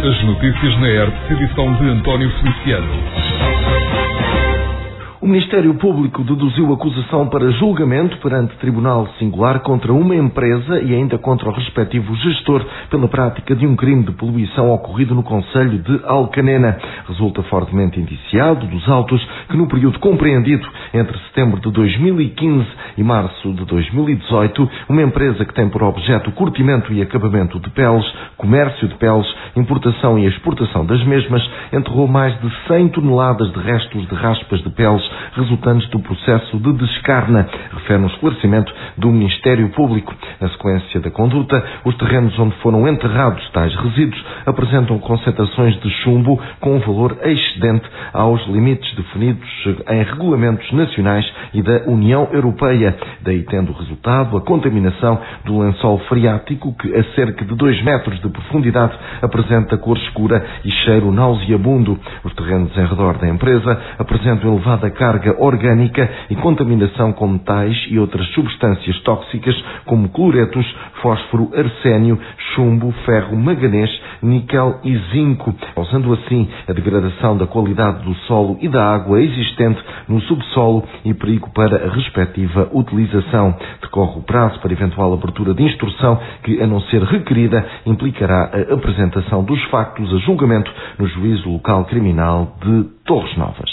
As notícias na ERP, edição de António Feliciano. O Ministério Público deduziu acusação para julgamento perante Tribunal Singular contra uma empresa e ainda contra o respectivo gestor pela prática de um crime de poluição ocorrido no concelho de Alcanena. Resulta fortemente indiciado dos autos que no período compreendido entre setembro de 2015 e março de 2018, uma empresa que tem por objeto o curtimento e acabamento de peles, comércio de peles, importação e exportação das mesmas, enterrou mais de 100 toneladas de restos de raspas de peles resultantes do processo de descarna, refere no esclarecimento do Ministério Público. Na sequência da conduta, os terrenos onde foram enterrados tais resíduos apresentam concentrações de chumbo com um valor excedente aos limites definidos em regulamentos nacionais e da União Europeia, daí tendo resultado a contaminação do lençol freático que a cerca de 2 metros de profundidade apresenta cor escura e cheiro nauseabundo. Os terrenos em redor da empresa apresentam elevada carga orgânica e contaminação com metais e outras substâncias tóxicas como cloretos, fósforo, arsénio, chumbo, ferro, manganês, níquel e zinco, causando assim a degradação da qualidade do solo e da água existente no subsolo e perigo para a respectiva utilização. Decorre o prazo para eventual abertura de instrução que, a não ser requerida, implicará a apresentação dos factos a julgamento no Juízo Local Criminal de Torres Novas.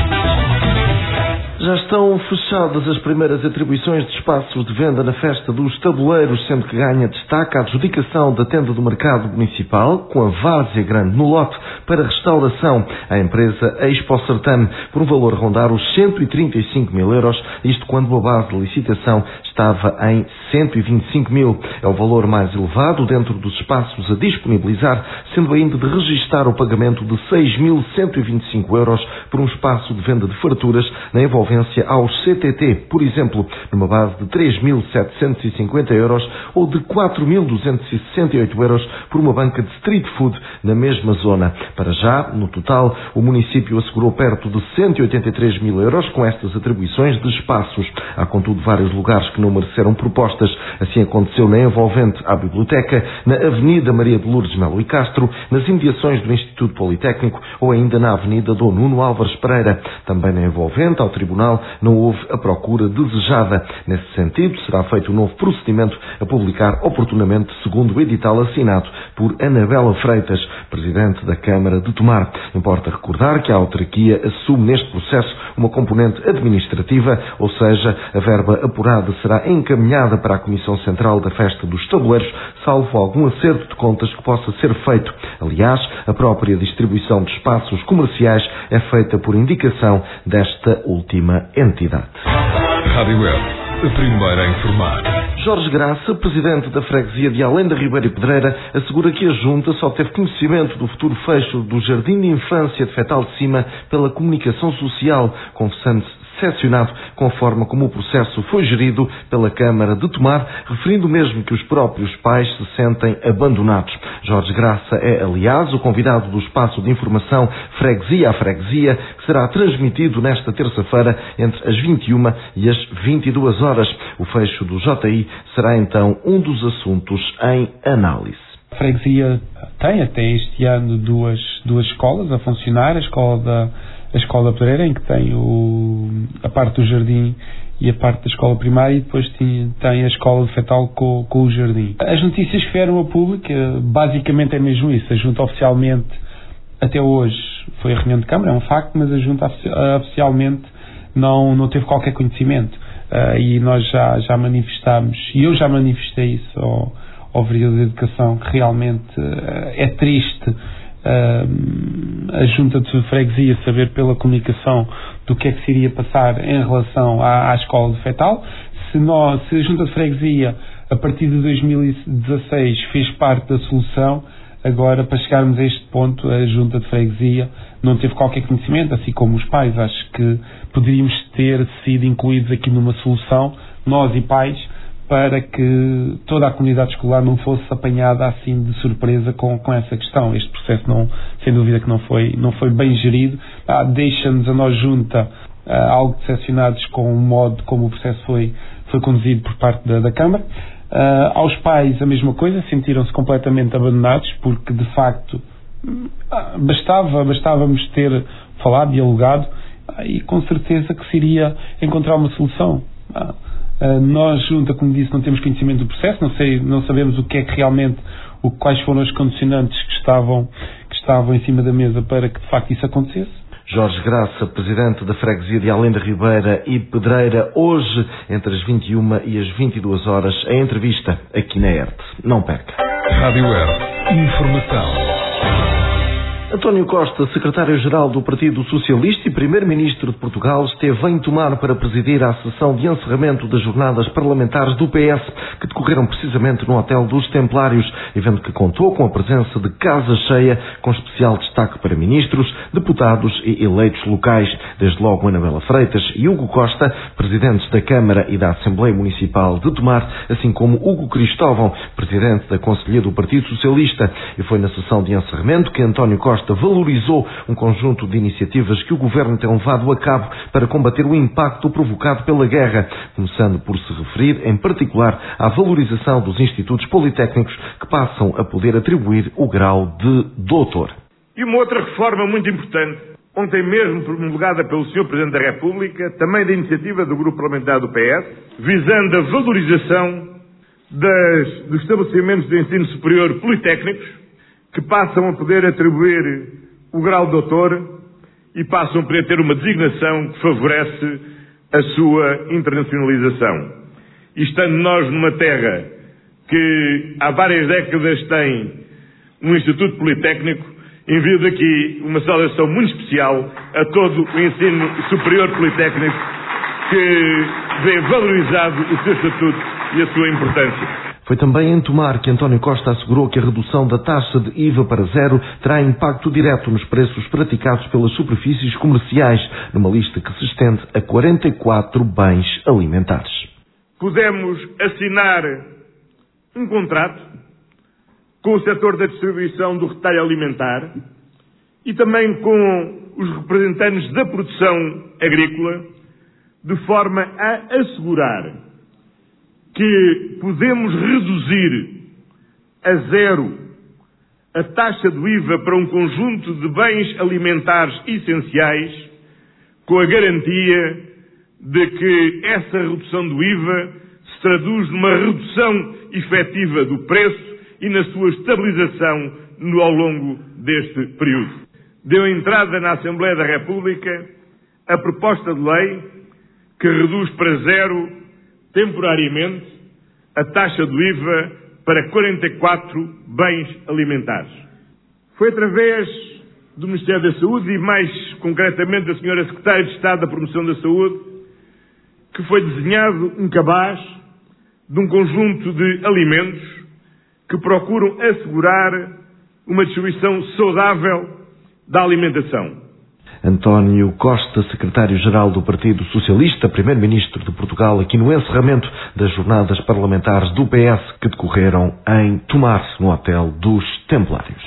Já estão fechadas as primeiras atribuições de espaços de venda na Festa dos Tabuleiros, sendo que ganha destaque a adjudicação da tenda do mercado municipal, com a várzea grande no lote, para restauração à empresa Expo Sertane, por um valor a rondar os 135 mil euros, isto quando a base de licitação estava em 125 mil. É o valor mais elevado dentro dos espaços a disponibilizar, sendo ainda de registar o pagamento de 6.125 euros por um espaço de venda de farturas na envolvência aos CTT, por exemplo, numa base de 3.750 euros ou de 4.268 euros por uma banca de street food na mesma zona. Para já, no total, o município assegurou perto de 183 mil euros com estas atribuições de espaços. Há, contudo, vários lugares que não mereceram propostas. Assim aconteceu na envolvente à Biblioteca, na Avenida Maria de Lourdes Melo e Castro, nas imediações do Instituto Politécnico ou ainda na Avenida Dom Nuno Álvares Pereira. Também na envolvente, ao Tribunal, não houve a procura desejada. Nesse sentido, será feito um novo procedimento a publicar oportunamente, segundo o edital assinado por Anabela Freitas, Presidente da Câmara de Tomar. Importa recordar que a autarquia assume neste processo uma componente administrativa, ou seja, a verba apurada será encaminhada para a Comissão Central da Festa dos Tabuleiros, salvo algum acerto de contas que possa ser feito. Aliás, a própria distribuição de espaços comerciais é feita por indicação desta última entidade. Rádio Web, a primeira a informar. Jorge Graça, presidente da freguesia de Além da Ribeira e Pedreira, assegura que a Junta só teve conhecimento do futuro fecho do Jardim de Infância de Fetal de Cima pela comunicação social, confessando-se decepcionado com a forma como o processo foi gerido pela Câmara de Tomar, referindo mesmo que os próprios pais se sentem abandonados. Jorge Graça é, aliás, o convidado do espaço de informação Freguesia a Freguesia, que será transmitido nesta terça-feira entre as 21 e as 22 horas. O fecho do JI será então um dos assuntos em análise. A freguesia tem até este ano duas escolas a funcionar, a Escola Pereira, em que tem a parte do jardim e a parte da escola primária, e depois tem a escola de fetal com o jardim. As notícias que vieram a público, basicamente é mesmo isso. A Junta oficialmente, até hoje, foi a reunião de Câmara, é um facto, mas a Junta oficialmente não teve qualquer conhecimento. E nós já manifestámos, e eu já manifestei isso ao Vereador de Educação, que realmente é triste a Junta de Freguesia saber pela comunicação do que é que se iria passar em relação à escola de fetal. Se a Junta de Freguesia, a partir de 2016, fez parte da solução, agora, para chegarmos a este ponto, a Junta de Freguesia não teve qualquer conhecimento, assim como os pais. Acho que poderíamos ter sido incluídos aqui numa solução, nós e pais, para que toda a comunidade escolar não fosse apanhada assim de surpresa com essa questão. Este processo, sem dúvida que não foi bem gerido. Deixa-nos a nós Junta algo decepcionados com o modo como o processo foi conduzido por parte da Câmara. Aos pais a mesma coisa, sentiram-se completamente abandonados, porque de facto bastávamos ter falado, dialogado, e com certeza que se iria encontrar uma solução. Nós, junta, como disse, não temos conhecimento do processo, não sabemos o que é que realmente, quais foram os condicionantes que estavam em cima da mesa para que de facto isso acontecesse. Jorge Graça, presidente da freguesia de Além da Ribeira e Pedreira, hoje, entre as 21 e as 22 horas, a entrevista aqui na ERT. Não perca. Rádio ERT. Informação. António Costa, secretário-geral do Partido Socialista e primeiro-ministro de Portugal, esteve em Tomar para presidir a sessão de encerramento das jornadas parlamentares do PS, que decorreram precisamente no Hotel dos Templários, evento que contou com a presença de casa cheia, com especial destaque para ministros, deputados e eleitos locais, desde logo Anabela Freitas e Hugo Costa, presidentes da Câmara e da Assembleia Municipal de Tomar, assim como Hugo Cristóvão, presidente da Conselhia do Partido Socialista. E foi na sessão de encerramento que António Costa valorizou um conjunto de iniciativas que o Governo tem levado a cabo para combater o impacto provocado pela guerra, começando por se referir, em particular, à valorização dos institutos politécnicos que passam a poder atribuir o grau de doutor. E uma outra reforma muito importante, ontem mesmo promulgada pelo Sr. Presidente da República, também da iniciativa do Grupo Parlamentar do PS, visando a valorização dos estabelecimentos de ensino superior politécnicos, que passam a poder atribuir o grau de doutor e passam a poder ter uma designação que favorece a sua internacionalização. E estando nós numa terra que há várias décadas tem um Instituto Politécnico, envio daqui uma saudação muito especial a todo o ensino superior politécnico que vê valorizado o seu estatuto e a sua importância. Foi também em Tomar que António Costa assegurou que a redução da taxa de IVA para zero terá impacto direto nos preços praticados pelas superfícies comerciais, numa lista que se estende a 44 bens alimentares. Pudemos assinar um contrato com o setor da distribuição do retalho alimentar e também com os representantes da produção agrícola, de forma a assegurar que podemos reduzir a zero a taxa do IVA para um conjunto de bens alimentares essenciais, com a garantia de que essa redução do IVA se traduz numa redução efetiva do preço e na sua estabilização ao longo deste período. Deu entrada na Assembleia da República a proposta de lei que reduz para zero temporariamente a taxa do IVA para 44 bens alimentares. Foi através do Ministério da Saúde e mais concretamente da Sra. Secretária de Estado da Promoção da Saúde que foi desenhado um cabaz de um conjunto de alimentos que procuram assegurar uma distribuição saudável da alimentação. António Costa, secretário-geral do Partido Socialista, primeiro-ministro de Portugal, aqui no encerramento das jornadas parlamentares do PS que decorreram em Tomar, no Hotel dos Templários.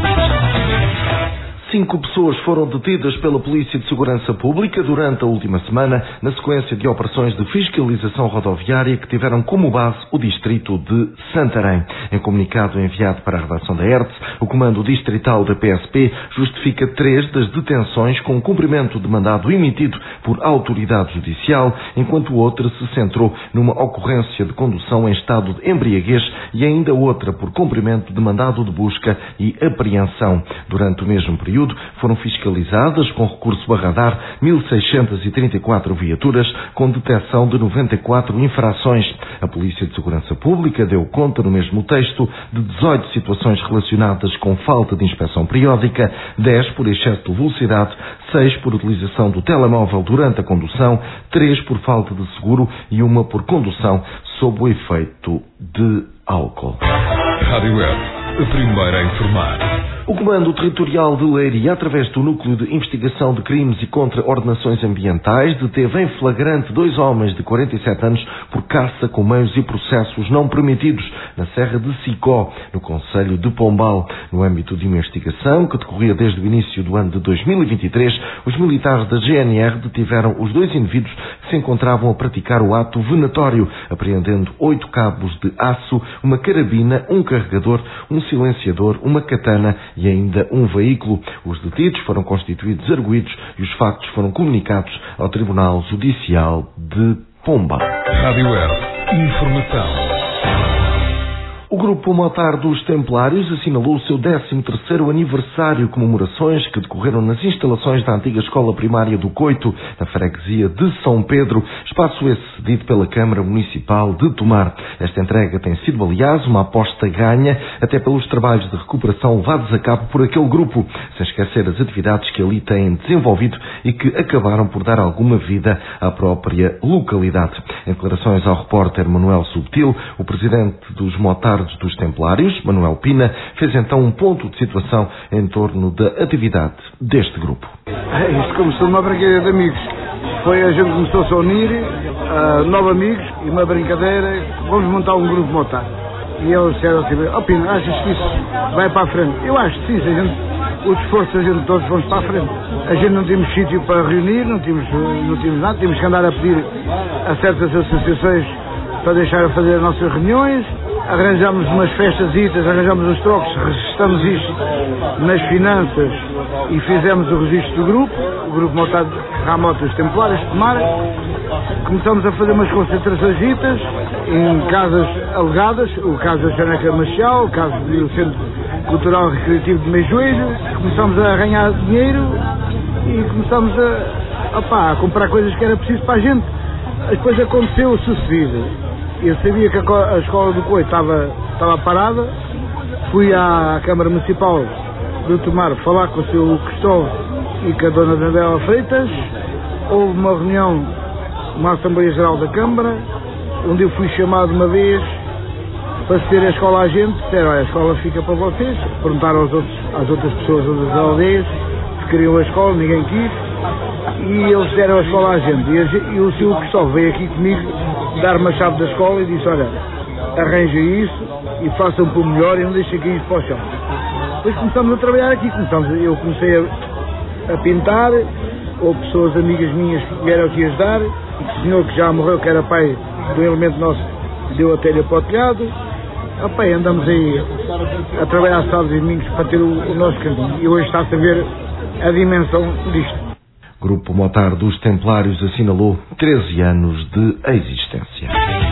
5 pessoas foram detidas pela Polícia de Segurança Pública durante a última semana, na sequência de operações de fiscalização rodoviária que tiveram como base o distrito de Santarém. Em comunicado enviado para a redação da ERT, o Comando Distrital da PSP justifica 3 das detenções com cumprimento de mandado emitido por autoridade judicial, enquanto outra se centrou numa ocorrência de condução em estado de embriaguez e ainda outra por cumprimento de mandado de busca e apreensão. Durante o mesmo período, foram fiscalizadas com recurso a radar 1.634 viaturas com detecção de 94 infrações. A Polícia de Segurança Pública deu conta no mesmo texto de 18 situações relacionadas com falta de inspeção periódica, 10 por excesso de velocidade, 6 por utilização do telemóvel durante a condução, 3 por falta de seguro e 1 por condução sob o efeito de álcool. Rádio ERT, a primeira a informar. O Comando Territorial de Leiria, através do Núcleo de Investigação de Crimes e Contra-Ordenações Ambientais, deteve em flagrante 2 homens de 47 anos por caça com meios e processos não permitidos na Serra de Sicó, no concelho de Pombal. No âmbito de uma investigação que decorria desde o início do ano de 2023, os militares da GNR detiveram os 2 indivíduos que se encontravam a praticar o ato venatório, apreendendo 8 cabos de aço, uma carabina, um carregador, um silenciador, uma katana e ainda um veículo. Os detidos foram constituídos arguidos e os factos foram comunicados ao Tribunal Judicial de Pombal. Rádio Web. Informação. O Grupo Motar dos Templários assinalou o seu 13º aniversário, comemorações que decorreram nas instalações da antiga Escola Primária do Coito, na freguesia de São Pedro, espaço esse cedido pela Câmara Municipal de Tomar. Esta entrega tem sido, aliás, uma aposta ganha, até pelos trabalhos de recuperação levados a cabo por aquele grupo, sem esquecer as atividades que ali têm desenvolvido e que acabaram por dar alguma vida à própria localidade. Em declarações ao repórter Manuel Subtil, o presidente dos Motar dos Templários, Manuel Pina, fez então um ponto de situação em torno da atividade deste grupo. Isto começou uma brincadeira de amigos. A gente começou-se a unir, 9 amigos, e uma brincadeira, vamos montar um grupo Motar. E eles disseram assim, Pina, achas que isso vai para a frente? Eu acho que sim, o esforço da gente todos vamos para a frente. A gente não temos sítio para reunir, não temos nada, temos que andar a pedir a certas associações para deixar a fazer as nossas reuniões. Arranjamos umas festasitas, arranjamos os trocos, registramos isto nas finanças e fizemos o registro do grupo, o Grupo Motar Ramota dos Templários de Tomar. Começamos a fazer umas concentrações em casas alugadas, o caso da Chaneca Machal, o caso do Centro Cultural Recreativo de Meijoelho. Começamos a ganhar dinheiro e começamos a comprar coisas que era preciso para a gente. Depois aconteceu o sucedido. Eu sabia que a escola do Coito estava parada, fui à Câmara Municipal de Tomar falar com o Sr. Cristóvão e com a Dona Daniela Freitas. Houve uma reunião, uma Assembleia Geral da Câmara, onde eu fui chamado uma vez para ceder a escola à gente. Disseram, a escola fica para vocês. Perguntaram às outras pessoas das aldeias se queriam a escola, ninguém quis. E eles deram a escola à gente. E o Sr. Cristóvão veio aqui comigo dar-me a chave da escola e disse, olha, arranja isso e façam por melhor e não deixem cair isso para o chão. Depois começamos a trabalhar aqui, eu comecei a pintar, houve pessoas amigas minhas que vieram aqui ajudar, e o senhor que já morreu, que era pai de um elemento nosso, deu a telha para o telhado. Andamos aí a trabalhar sábados e domingos para ter o nosso caminho, e hoje está-se a ver a dimensão disto. O Grupo Motar dos Templários assinalou 13 anos de existência.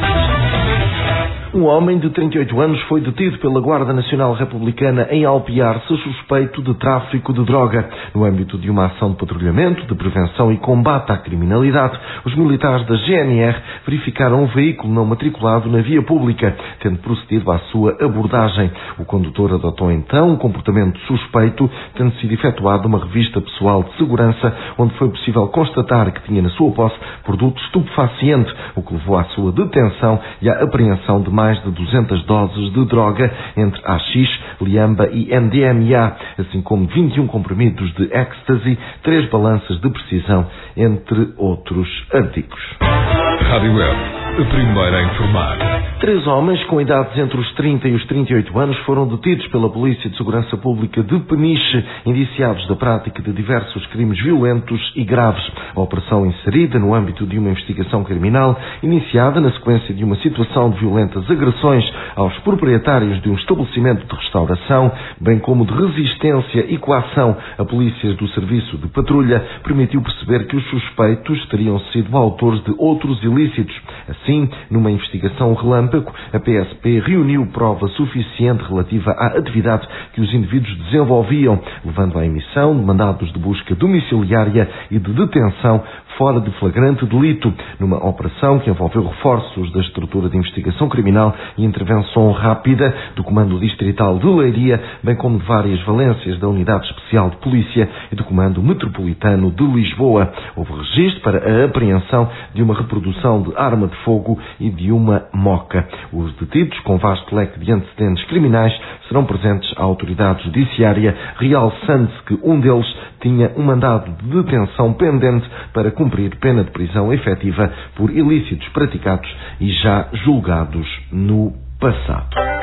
Um homem de 38 anos foi detido pela Guarda Nacional Republicana em Alpiar-se, suspeito de tráfico de droga. No âmbito de uma ação de patrulhamento, de prevenção e combate à criminalidade, os militares da GNR verificaram um veículo não matriculado na via pública, tendo procedido à sua abordagem. O condutor adotou então um comportamento suspeito, tendo sido efetuada uma revista pessoal de segurança, onde foi possível constatar que tinha na sua posse produto estupefaciente, o que levou à sua detenção e à apreensão de mais de 200 doses de droga, entre AX, Liamba e MDMA, assim como 21 comprimidos de ecstasy, 3 balanças de precisão, entre outros artigos. Rádio Web, a primeira a informar. 3 homens com idades entre os 30 e os 38 anos foram detidos pela Polícia de Segurança Pública de Peniche, indiciados da prática de diversos crimes violentos e graves. A operação inserida no âmbito de uma investigação criminal, iniciada na sequência de uma situação de violentas agressões aos proprietários de um estabelecimento de restauração, bem como de resistência e coação a polícias do Serviço de Patrulha, permitiu perceber que os suspeitos teriam sido autores de outros ilícitos. Assim, numa investigação relâmpago, a PSP reuniu prova suficiente relativa à atividade que os indivíduos desenvolviam, levando à emissão de mandados de busca domiciliária e de detenção fora de flagrante delito, numa operação que envolveu reforços da estrutura de investigação criminal e intervenção rápida do Comando Distrital de Leiria, bem como de várias valências da Unidade Especial de Polícia e do Comando Metropolitano de Lisboa. Houve registro para a apreensão de uma reprodução de arma de fogo e de uma moca. Os detidos, com vasto leque de antecedentes criminais, serão presentes à autoridade judiciária, realçando-se que um deles tinha um mandado de detenção pendente para cumprir pena de prisão efetiva por ilícitos praticados e já julgados no passado.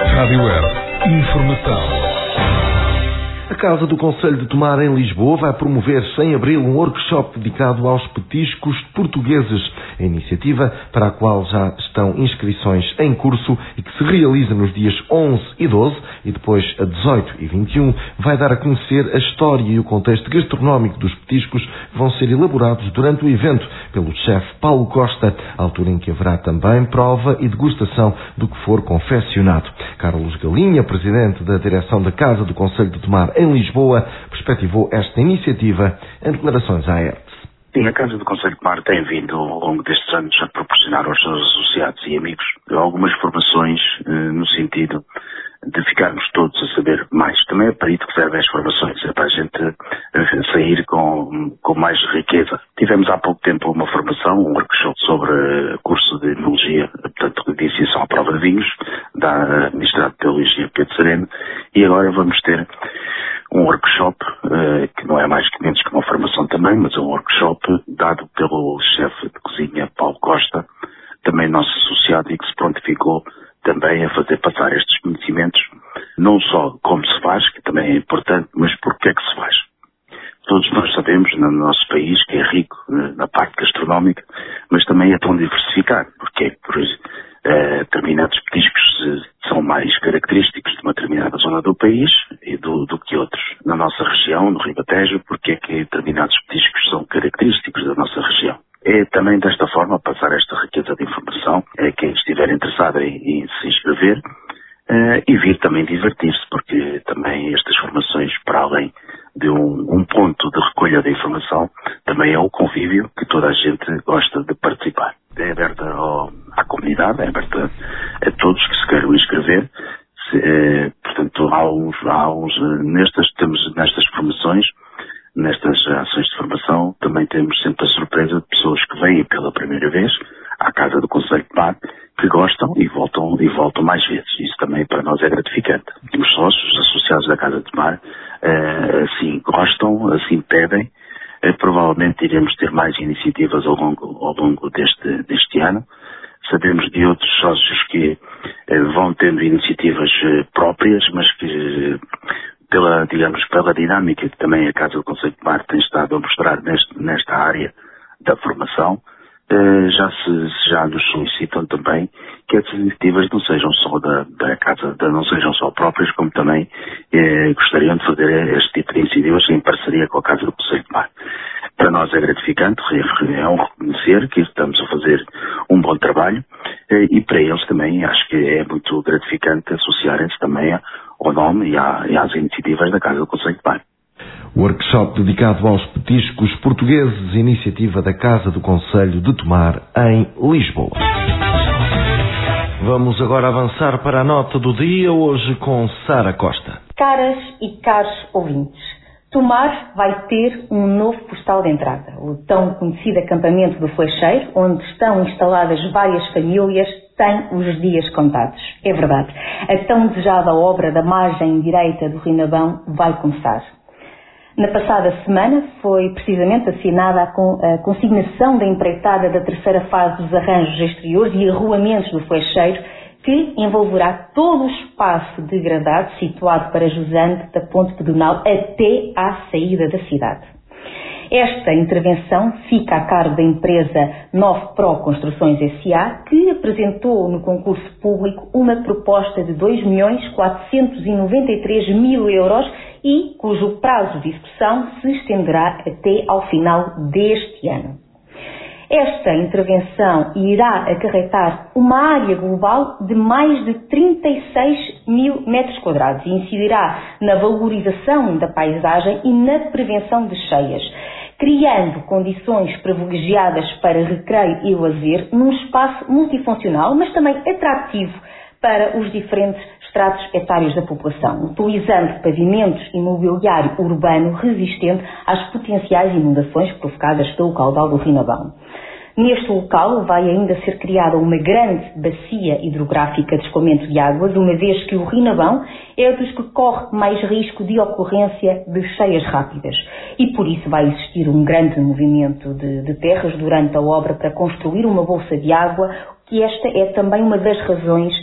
Rádio Web. Informação. A Casa do Conselho de Tomar, em Lisboa, vai promover em abril um workshop dedicado aos petiscos portugueses. A iniciativa, para a qual já estão inscrições em curso e que se realiza nos dias 11 e 12 e depois a 18 e 21, vai dar a conhecer a história e o contexto gastronómico dos petiscos que vão ser elaborados durante o evento pelo chefe Paulo Costa, altura em que haverá também prova e degustação do que for confeccionado. Carlos Galinha, presidente da direção da Casa do Conselho de Tomar, em Lisboa, perspectivou esta iniciativa em declarações à ERT. Sim, a Casa do Conselho de Tomar tem vindo ao longo destes anos a proporcionar aos seus associados e amigos algumas formações no sentido de ficarmos todos a saber mais. Também é para isso que servem as formações, é para a gente sair com mais riqueza. Tivemos há pouco tempo uma formação, um workshop sobre curso de enologia, portanto, de iniciação à prova de vinhos, da Ministério de Teologia Pedro Sereno, e agora vamos ter um workshop, que não é mais que menos que uma formação também, mas é um workshop dado pelo chefe de cozinha Paulo Costa, também nosso associado, e que se prontificou também a fazer passar estes conhecimentos, não só como se faz, que também é importante, mas porque é que se faz. Todos nós sabemos no nosso país que é rico na parte gastronómica, mas também é tão diversificado, porque determinados petiscos são mais característicos de uma determinada zona do país e do que outros. Na nossa região, no Ribatejo, porque é que determinados petiscos são característicos da nossa região. É também desta forma passar esta riqueza de informação a quem estiver interessado em se inscrever e vir também divertir-se, porque também estas formações, para além de um ponto de recolha de informação, também é o convívio que toda a gente gosta de participar. É aberta à comunidade, é aberta a todos que se queiram inscrever. Portanto, temos nestas formações, nestas ações de formação, também temos sempre a surpresa de pessoas que vêm pela primeira vez à Casa do Conselho de Tomar, que gostam e voltam mais vezes. Isso também para nós é gratificante. Os sócios, os associados da Casa de Tomar, assim gostam, assim pedem. Provavelmente iremos ter mais iniciativas ao longo deste ano. Sabemos de outros sócios que vão tendo iniciativas próprias, mas que pela dinâmica que também a Casa do Conselho de Tomar tem estado a mostrar nesta área da formação, já nos solicitam também que as iniciativas não sejam só da Casa, não sejam só próprias, como também gostariam de fazer este tipo de iniciativas em parceria com a Casa do Conselho de Tomar. Para nós é gratificante, é um reconhecer que estamos a fazer um bom trabalho e para eles também acho que é muito gratificante associarem-se também ao nome e às iniciativas da Casa do Conselho de Tomar. Workshop dedicado aos petiscos portugueses, iniciativa da Casa do Conselho de Tomar, em Lisboa. Vamos agora avançar para a nota do dia, hoje com Sara Costa. Caras e caros ouvintes, Tomar vai ter um novo postal de entrada. O tão conhecido acampamento do Flecheiro, onde estão instaladas várias famílias, tem os dias contados. É verdade. A tão desejada obra da margem direita do Rio Nabão vai começar. Na passada semana foi precisamente assinada a consignação da empreitada da terceira fase dos arranjos exteriores e arruamentos do Flecheiro, que envolverá todo o espaço degradado situado para jusante da ponte pedonal até à saída da cidade. Esta intervenção fica a cargo da empresa 9 Pro Construções S.A., que apresentou no concurso público uma proposta de 2.493.000 euros e cujo prazo de execução se estenderá até ao final deste ano. Esta intervenção irá acarretar uma área global de mais de 36.000 metros quadrados e incidirá na valorização da paisagem e na prevenção de cheias, criando condições privilegiadas para recreio e lazer num espaço multifuncional, mas também atrativo para os diferentes estratos etários da população, utilizando pavimentos e mobiliário urbano resistente às potenciais inundações provocadas pelo caudal do Rio Nabão. Neste local vai ainda ser criada uma grande bacia hidrográfica de escoamento de águas, uma vez que o Rio Nabão é dos que corre mais risco de ocorrência de cheias rápidas. E por isso vai existir um grande movimento de terras durante a obra para construir uma bolsa de água, que esta é também uma das razões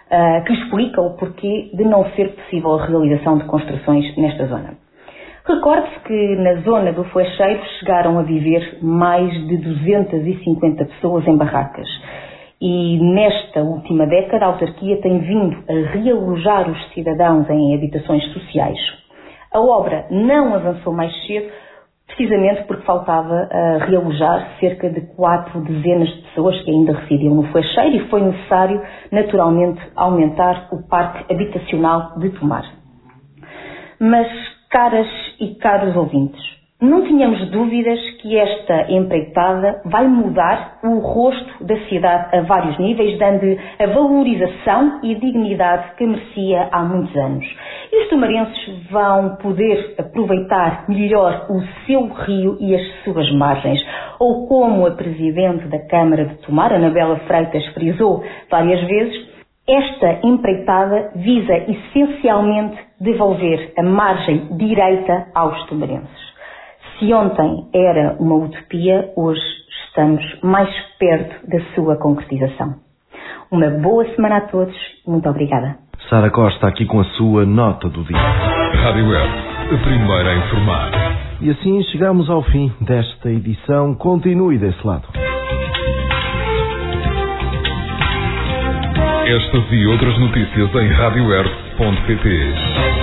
que explica o porquê de não ser possível a realização de construções nesta zona. Recorde-se que na zona do Flecheiro chegaram a viver mais de 250 pessoas em barracas. E nesta última década a autarquia tem vindo a realojar os cidadãos em habitações sociais. A obra não avançou mais cedo, precisamente porque faltava realojar cerca de 4 dezenas de pessoas que ainda residiam no Flecheiro e foi necessário, naturalmente, aumentar o parque habitacional de Tomar. Mas, caras e caros ouvintes, não tínhamos dúvidas que esta empreitada vai mudar o rosto da cidade a vários níveis, dando-lhe a valorização e dignidade que merecia há muitos anos. E os tomarenses vão poder aproveitar melhor o seu rio e as suas margens. Ou como a Presidente da Câmara de Tomar, Anabela Freitas, frisou várias vezes, esta empreitada visa essencialmente devolver a margem direita aos tomarenses. Se ontem era uma utopia, hoje estamos mais perto da sua concretização. Uma boa semana a todos. Muito obrigada. Sara Costa aqui com a sua nota do dia. Rádio Web, a primeira a informar. E assim chegamos ao fim desta edição. Continue desse lado. Estas e outras notícias em radioweb.pt.